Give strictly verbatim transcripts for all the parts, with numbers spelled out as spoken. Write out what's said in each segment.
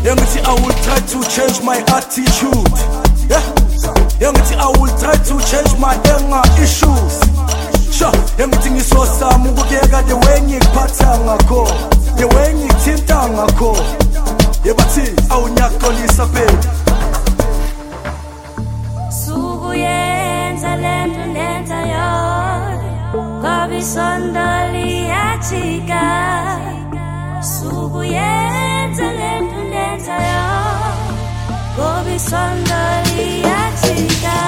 Yangithi I will try to change my attitude. Yeah. Yangithi I will try to change my anger issues. Sure. Yangithi ngisosama ukuyeka the way ngikuphatha ngakho, the way ngikuthinta ngakho. Yebathi awunyakolisa baby. Sukuyenza lento ndenza yo, ngoba isondo liyajika. Sukuyenza lento ndenza yo, ngoba isondo liyajika.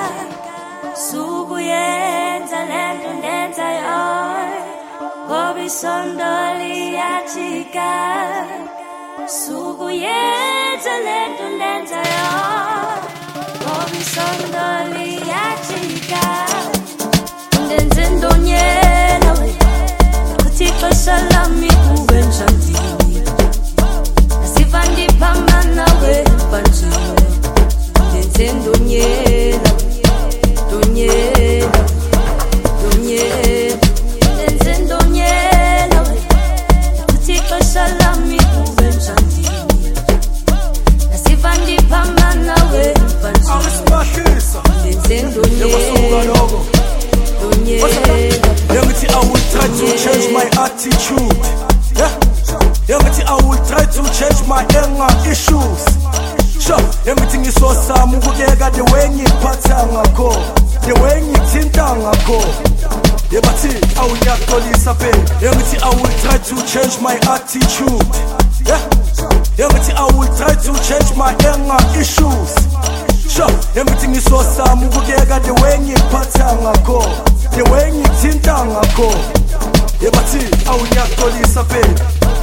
Sukuyenza lento ndenza yo, ngoba isondo liyajika. Sukuyenza lento ndenza yo, ngoba isondo liyajika. Ndenze ndonyela we, kuthi ixesha lami kube njani. Asiva ndiphambana we manje. Ndenze ndonyela, ndonyela, ndonyela. Ndenze ndonyela we, kuthi ixesha lami kube njani. Asiva ndiphambana we manje. Awusibahlisa. Ndenze ndonyela, ndonyela. Yangithi I will try to change my attitude. Yeah. Yangithi I will try to change my anger issues. Sure. Yangithi ngisosama ukuyeka the way ngikuphatha ngakho, the way ngikuthinta ngakho. Yebathi awunyakolisa baby. Yangithi I will try to change my attitude. Yeah. Yangithi I will try to change my anger issues. Sure. Yangithi ngisosama ukuyeka the way ngikuphatha ngakho, the way ngikuthinta ngakho. Yebathi awunyakolisa baby.